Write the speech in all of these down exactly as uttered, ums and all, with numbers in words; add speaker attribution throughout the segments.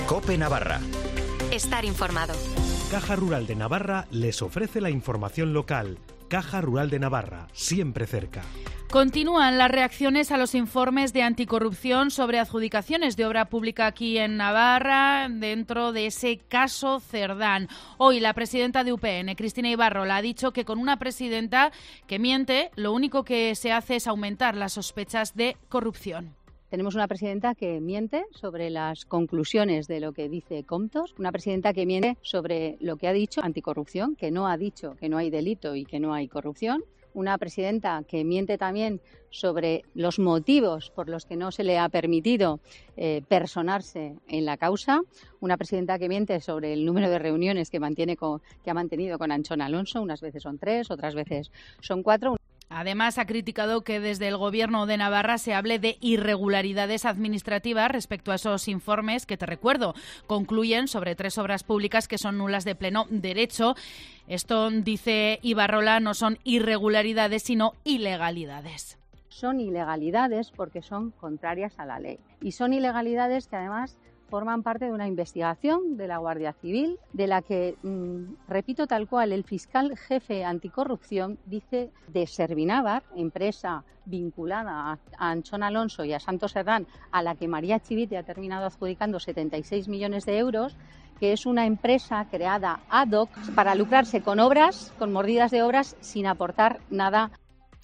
Speaker 1: COPE Navarra.
Speaker 2: Estar informado.
Speaker 3: Caja Rural de Navarra les ofrece la información local. Caja Rural de Navarra, siempre cerca.
Speaker 4: Continúan las reacciones a los informes de anticorrupción sobre adjudicaciones de obra pública aquí en Navarra dentro de ese caso Cerdán. Hoy la presidenta de U P N, Cristina Ibarrola, ha dicho que con una presidenta que miente, lo único que se hace es aumentar las sospechas de corrupción.
Speaker 5: Tenemos una presidenta que miente sobre las conclusiones de lo que dice Comptos, una presidenta que miente sobre lo que ha dicho anticorrupción, que no ha dicho que no hay delito y que no hay corrupción, una presidenta que miente también sobre los motivos por los que no se le ha permitido eh, personarse en la causa, una presidenta que miente sobre el número de reuniones que, mantiene con, que ha mantenido con Anchona Alonso, unas veces son tres, otras veces son cuatro.
Speaker 4: Además, ha criticado que desde el Gobierno de Navarra se hable de irregularidades administrativas respecto a esos informes que, te recuerdo, concluyen sobre tres obras públicas que son nulas de pleno derecho. Esto, dice Ibarrola, no son irregularidades, sino ilegalidades.
Speaker 5: Son ilegalidades porque son contrarias a la ley. Y son ilegalidades que, además, forman parte de una investigación de la Guardia Civil, de la que, mmm, repito tal cual, el fiscal jefe anticorrupción dice de Servinavar, empresa vinculada a Anchona Alonso y a Santos Cerdán, a la que María Chivite ha terminado adjudicando setenta y seis millones de euros, que es una empresa creada ad hoc para lucrarse con obras, con mordidas de obras, sin aportar nada.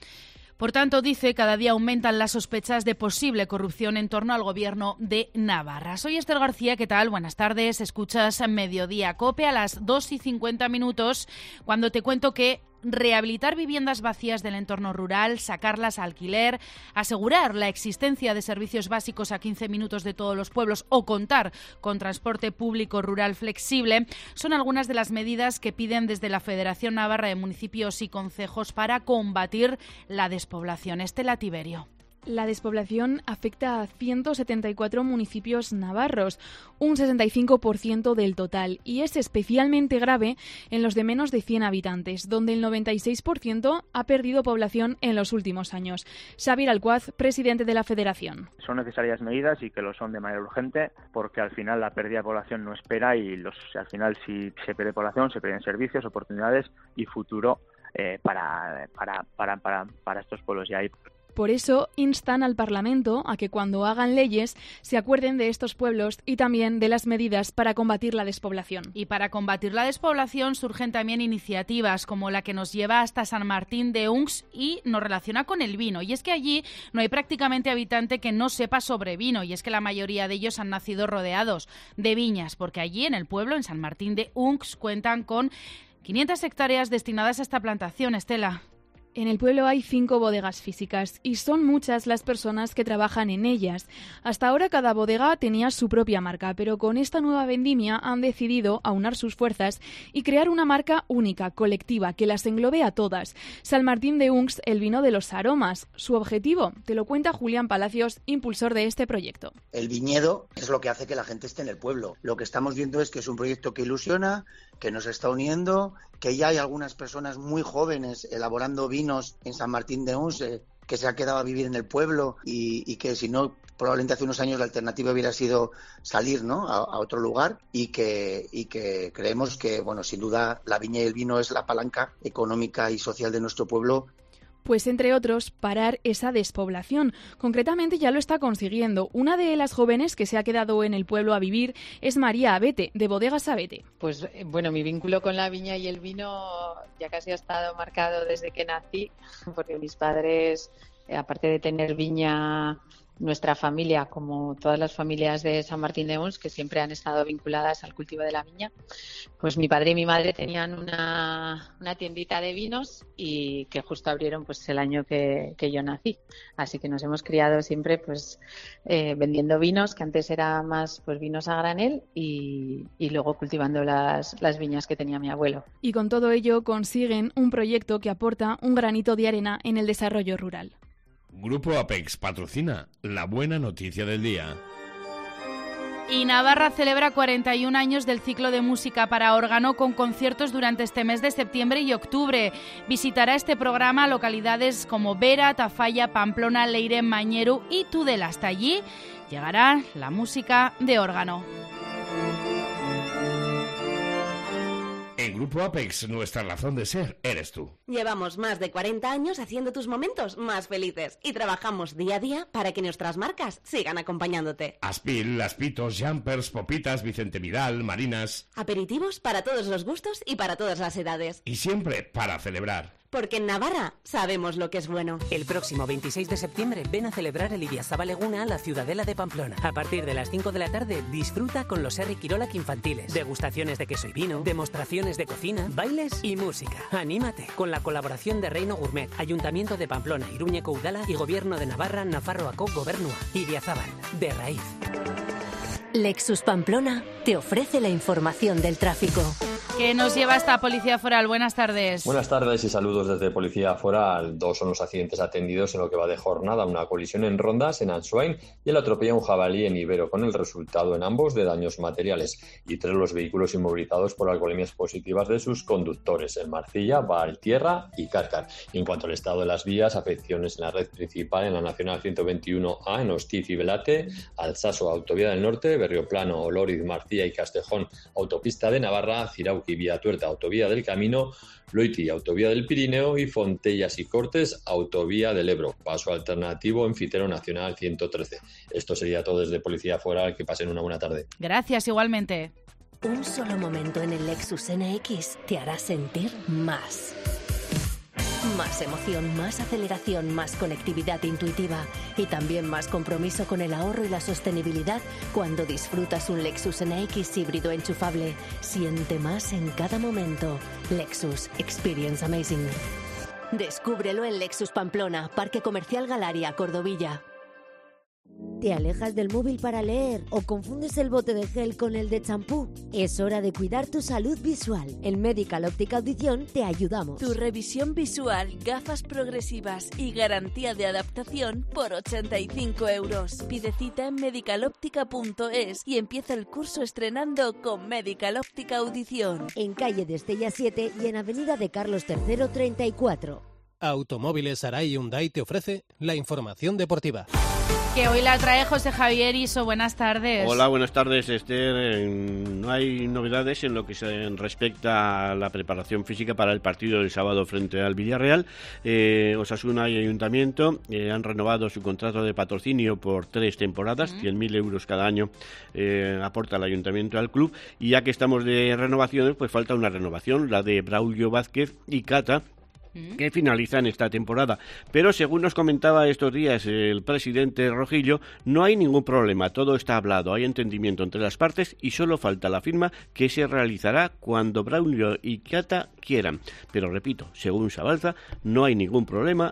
Speaker 4: Por tanto, dice, cada día aumentan las sospechas de posible corrupción en torno al Gobierno de Navarra. Soy Esther García, ¿qué tal? Buenas tardes. Escuchas Mediodía COPE a las dos y cincuenta minutos, cuando te cuento que rehabilitar viviendas vacías del entorno rural, sacarlas a alquiler, asegurar la existencia de servicios básicos a quince minutos de todos los pueblos o contar con transporte público rural flexible son algunas de las medidas que piden desde la Federación Navarra de Municipios y Concejos para combatir la despoblación. Estela Tiberio.
Speaker 6: La despoblación afecta a ciento setenta y cuatro municipios navarros, un sesenta y cinco por ciento del total, y es especialmente grave en los de menos de cien habitantes, donde el noventa y seis por ciento ha perdido población en los últimos años. Xavier Alcuaz, presidente de la Federación.
Speaker 7: Son necesarias medidas y que lo son de manera urgente, porque al final la pérdida de población no espera y los, al final si se pierde población se pierden servicios, oportunidades y futuro eh, para, para, para, para, para estos pueblos. Y ahí
Speaker 6: Por eso instan al Parlamento a que cuando hagan leyes se acuerden de estos pueblos y también de las medidas para combatir la despoblación.
Speaker 4: Y para combatir la despoblación surgen también iniciativas como la que nos lleva hasta San Martín de Unx y nos relaciona con el vino. Y es que allí no hay prácticamente habitante que no sepa sobre vino, y es que la mayoría de ellos han nacido rodeados de viñas, porque allí en el pueblo, en San Martín de Unx, cuentan con quinientas hectáreas destinadas a esta plantación. Estela.
Speaker 6: En el pueblo hay cinco bodegas físicas y son muchas las personas que trabajan en ellas. Hasta ahora cada bodega tenía su propia marca, pero con esta nueva vendimia han decidido aunar sus fuerzas y crear una marca única, colectiva, que las englobe a todas. San Martín de Unx, el vino de los aromas. Su objetivo, te lo cuenta Julián Palacios, impulsor de este proyecto.
Speaker 8: El viñedo es lo que hace que la gente esté en el pueblo. Lo que estamos viendo es que es un proyecto que ilusiona, que nos está uniendo, que ya hay algunas personas muy jóvenes elaborando vinos en San Martín de Unx, eh, que se ha quedado a vivir en el pueblo y, y que si no, probablemente hace unos años la alternativa hubiera sido salir, ¿no?, a, a otro lugar, y que, y que creemos que, bueno, sin duda la viña y el vino es la palanca económica y social de nuestro pueblo.
Speaker 6: Pues, entre otros, parar esa despoblación. Concretamente ya lo está consiguiendo. Una de las jóvenes que se ha quedado en el pueblo a vivir es María Abete, de Bodegas Abete.
Speaker 9: Pues bueno, mi vínculo con la viña y el vino ya casi ha estado marcado desde que nací, porque mis padres, aparte de tener viña, nuestra familia, como todas las familias de San Martín de Unx, que siempre han estado vinculadas al cultivo de la viña, pues mi padre y mi madre tenían una, una tiendita de vinos y que justo abrieron pues el año que, que yo nací. Así que nos hemos criado siempre pues eh, vendiendo vinos, que antes era más pues vinos a granel, y, y luego cultivando las, las viñas que tenía mi abuelo.
Speaker 6: Y con todo ello consiguen un proyecto que aporta un granito de arena en el desarrollo rural.
Speaker 10: Grupo Apex patrocina la buena noticia del día.
Speaker 4: Y Navarra celebra cuarenta y un años del ciclo de música para órgano con conciertos durante este mes de septiembre y octubre. Visitará este programa localidades como Vera, Tafalla, Pamplona, Leire, Mañeru y Tudela. Hasta allí llegará la música de órgano.
Speaker 10: Grupo Apex, nuestra razón de ser, eres tú.
Speaker 1: Llevamos más de cuarenta años haciendo tus momentos más felices y trabajamos día a día para que nuestras marcas sigan acompañándote.
Speaker 10: Aspil, Aspitos, Jumpers, Popitas, Vicente Vidal, Marinas...
Speaker 1: Aperitivos para todos los gustos y para todas las edades.
Speaker 10: Y siempre para celebrar.
Speaker 1: Porque en Navarra sabemos lo que es bueno.
Speaker 11: El próximo veintiséis de septiembre ven a celebrar el Idiazabal Eguna a la Ciudadela de Pamplona. A partir de las cinco de la tarde disfruta con los Herri Kirolak infantiles, degustaciones de queso y vino, demostraciones de cocina, bailes y música. Anímate con la colaboración de Reino Gourmet, Ayuntamiento de Pamplona, Iruñeko Udala y Gobierno de Navarra, Nafarroako Gobernua. Idiazabal, de raíz.
Speaker 12: Lexus Pamplona te ofrece la información del tráfico.
Speaker 4: ¿Qué nos lleva esta Policía Foral? Buenas tardes.
Speaker 13: Buenas tardes y saludos desde Policía Foral. Dos son los accidentes atendidos en lo que va de jornada. Una colisión en Rondas, en Answain, y el atropella un jabalí en Ibero, con el resultado en ambos de daños materiales. Y tres los vehículos inmovilizados por alcoholemias positivas de sus conductores, en Marcilla, Valtierra y Cárcar. Y en cuanto al estado de las vías, afecciones en la red principal, en la Nacional ciento veintiuno A, en Hostiz y Velate, Alsaso, Autovía del Norte, Berrioplano, Oloriz, Marcilla y Castejón, Autopista de Navarra, Cirauqui, Vía Tuerta, Autovía del Camino, Loiti, Autovía del Pirineo y Fontellas y Cortes, Autovía del Ebro. Paso alternativo en Fitero Nacional ciento trece. Esto sería todo desde Policía Foral. Que pasen una buena tarde.
Speaker 4: Gracias, igualmente.
Speaker 12: Un solo momento en el Lexus N X te hará sentir más. Más emoción, más aceleración, más conectividad intuitiva y también más compromiso con el ahorro y la sostenibilidad cuando disfrutas un Lexus N X híbrido enchufable. Siente más en cada momento. Lexus. Experience amazing. Descúbrelo en Lexus Pamplona, Parque Comercial Galaria, Cordovilla.
Speaker 14: ¿Te alejas del móvil para leer o confundes el bote de gel con el de champú? Es hora de cuidar tu salud visual. En Medical Óptica Audición te ayudamos.
Speaker 15: Tu revisión visual, gafas progresivas y garantía de adaptación por ochenta y cinco euros. Pide cita en medical óptica punto es y empieza el curso estrenando con Medical Óptica Audición.
Speaker 14: En calle de Estella siete y en avenida de Carlos tercero treinta y cuatro.
Speaker 16: Automóviles Arai Hyundai te ofrece la información deportiva.
Speaker 4: Que hoy la trae José Javier Iso. Buenas tardes.
Speaker 17: Hola, buenas tardes, Esther. No hay novedades en lo que se respecta a la preparación física para el partido del sábado frente al Villarreal. Eh, Osasuna y Ayuntamiento eh, han renovado su contrato de patrocinio por tres temporadas, uh-huh. cien mil euros cada año eh, aporta el Ayuntamiento al club. Y ya que estamos de renovaciones, pues falta una renovación, la de Braulio Vázquez y Cata, que finalizan esta temporada. Pero según nos comentaba estos días el presidente Rojillo, no hay ningún problema, todo está hablado, hay entendimiento entre las partes y solo falta la firma, que se realizará cuando Braulio y Cata quieran. Pero repito, según Sabalza, no hay ningún problema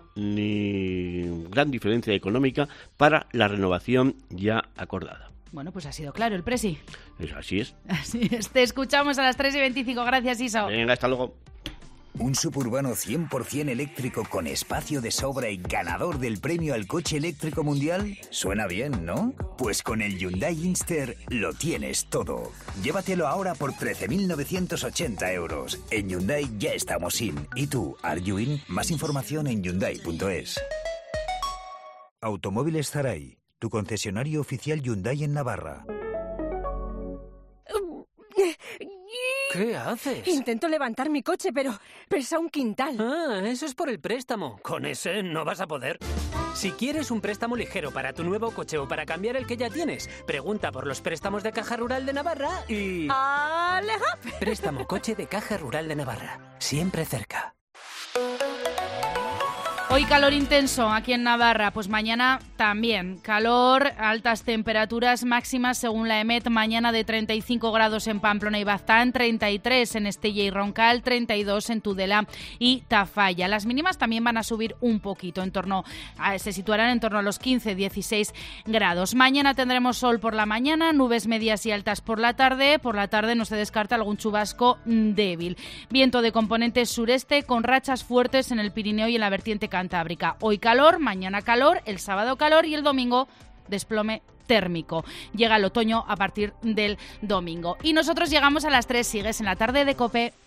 Speaker 17: ni gran diferencia económica para la renovación ya acordada.
Speaker 4: Bueno, pues ha sido claro el presi.
Speaker 17: Pues así es.
Speaker 4: Así es. Te escuchamos a las tres y veinticinco. Gracias, Iso.
Speaker 17: Venga, hasta luego.
Speaker 18: Un suburbano cien por ciento eléctrico con espacio de sobra y ganador del premio al coche eléctrico mundial. Suena bien, ¿no? Pues con el Hyundai Inster lo tienes todo. Llévatelo ahora por trece mil novecientos ochenta euros. En Hyundai ya estamos in. ¿Y tú, are you in? Más información en hyundai punto es. Automóviles Zaray, tu concesionario oficial Hyundai en Navarra.
Speaker 19: ¿Qué haces?
Speaker 20: Intento levantar mi coche, pero pesa un quintal.
Speaker 19: Ah, eso es por el préstamo. Con ese no vas a poder. Si quieres un préstamo ligero para tu nuevo coche o para cambiar el que ya tienes, pregunta por los préstamos de Caja Rural de Navarra y...
Speaker 20: ¡Aleja!
Speaker 19: Préstamo coche de Caja Rural de Navarra. Siempre cerca.
Speaker 4: Hoy calor intenso aquí en Navarra, pues mañana también calor, altas temperaturas máximas según la EMET, mañana de treinta y cinco grados en Pamplona y Baztán, treinta y tres en Estella y Roncal, treinta y dos en Tudela y Tafalla. Las mínimas también van a subir un poquito, en torno a, se situarán en torno a los quince, dieciséis grados. Mañana tendremos sol por la mañana, nubes medias y altas por la tarde, por la tarde no se descarta algún chubasco débil. Viento de componente sureste con rachas fuertes en el Pirineo y en la vertiente Cantábrica. Hoy calor, mañana calor, el sábado calor y el domingo desplome térmico. Llega el otoño a partir del domingo. Y nosotros llegamos a las tres, sigues en la tarde de COPE.